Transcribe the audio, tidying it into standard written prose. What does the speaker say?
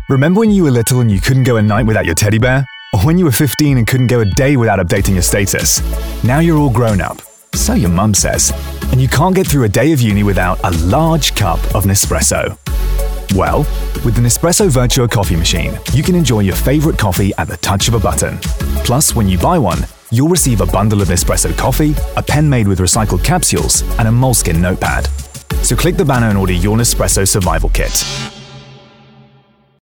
Remember when you were little and you couldn't go a night without your teddy bear? Or when you were 15 and couldn't go a day without updating your status? Now you're all grown up, so your mum says, and you can't get through a day of uni without a large cup of Nespresso. Well, with the Nespresso Vertua coffee machine, you can enjoy your favorite coffee at the touch of a button. Plus, when you buy one, you'll receive a bundle of Nespresso coffee, a pen made with recycled capsules, and a Moleskine notepad. So click the banner and order your Nespresso Survival Kit.